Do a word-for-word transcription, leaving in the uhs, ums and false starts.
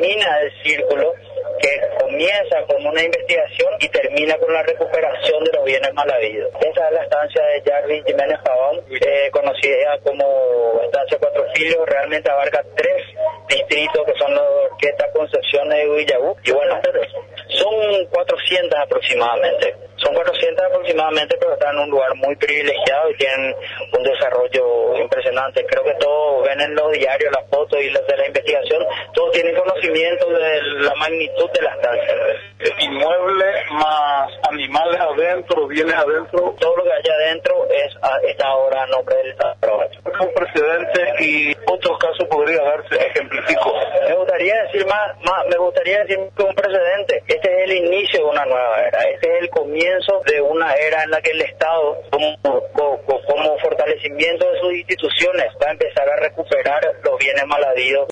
termina el círculo que comienza con una investigación y termina con la recuperación de los bienes mal habidos. Esa es la estancia de Jarvis Jiménez Pavón, eh, conocida como Estancia Cuatro Filios. Realmente abarca tres distritos que son los Orquesta, Concepción y Villabú. Y bueno, son cuatrocientas aproximadamente. Son cuatrocientas aproximadamente, pero están en un lugar muy privilegiado y tienen un desarrollo impresionante. Creo que todos ven en los diarios las fotos y las de la investigación, todos tienen conocimiento de la magnitud de la estancia. Inmuebles más animales adentro, bienes adentro. Todo lo que hay adentro es, está ahora a nombre del Estado. Un precedente y otros casos podría darse, ejemplifico. Me gustaría decir más, más, me gustaría decir que un precedente. Este es el inicio de una nueva era. Este es el comienzo de una era en la que el Estado, como, como, como fortalecimiento de sus instituciones, va a empezar a recuperar los bienes mal habidos.